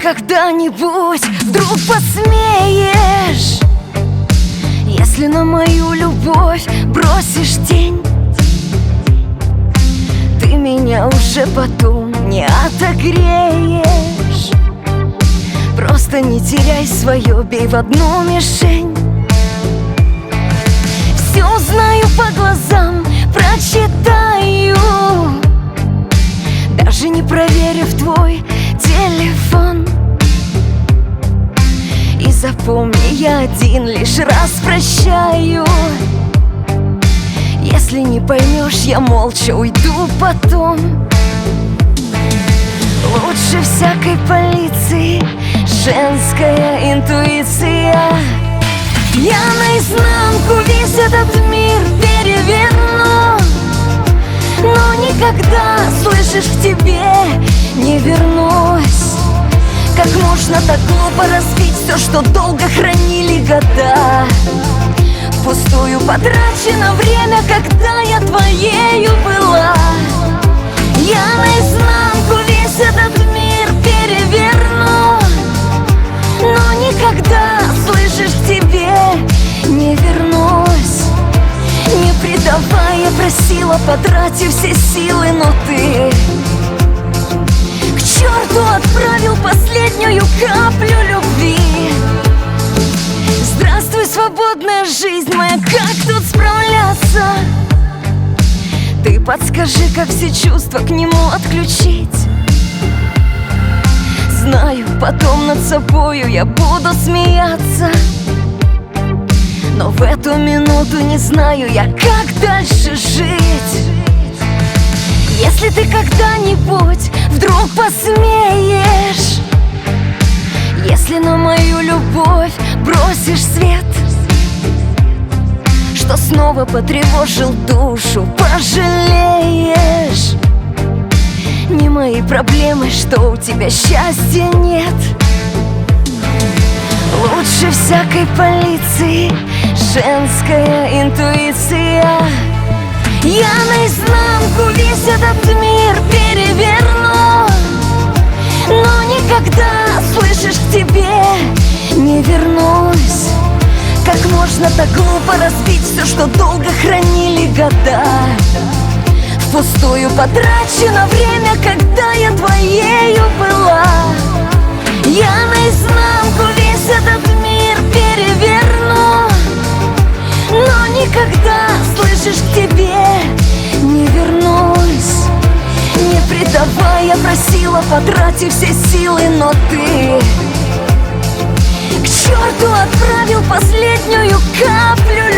когда-нибудь вдруг посмеешь, если на мою любовь бросишь тень, ты меня уже потом не отогреешь. Просто не теряй свое, бей в одну мишень. Все узнаю по глазам, прочитаю, даже не проверив твой телефон. И запомни, я один лишь раз прощаю. Если не поймешь, я молча уйду потом. Лучше всякой полиции женская интуиция. Я наизнанку весь этот мир переверну, но никогда, слышишь, к тебе не вернусь. Как можно так глупо разбить все, что долго хранили года? Впустую потрачено время, когда я твоею была. Я наизнанку весь этот мир переверну, но никогда, слышишь, к тебе не вернусь. Не предавай, я просила, потратив все силы, но ты к черту отправил последнюю каплю любви. Здравствуй, свободная жизнь моя, как тут справляться? Ты подскажи, как все чувства к нему отключить. Знаю, потом над собою я буду смеяться, но в эту минуту не знаю я, как дальше жить. Если ты когда-нибудь вдруг посмеешь, если на мою любовь бросишь свет, что снова потревожил душу, пожалеешь. Не мои проблемы, что у тебя счастья нет. Лучше всякой полиции женская интуиция. Я наизнанку весь этот мир переверну, но никогда, слышишь, к тебе не вернусь. Как можно так глупо разбить все, что долго хранили года? Впустую потрачено время, когда я твоею была. Я наизнанку весь этот мир переверну, но никогда, слышишь, к тебе не вернусь. Не предавай, я просила, потратив все силы, но ты к черту отправил последнюю каплю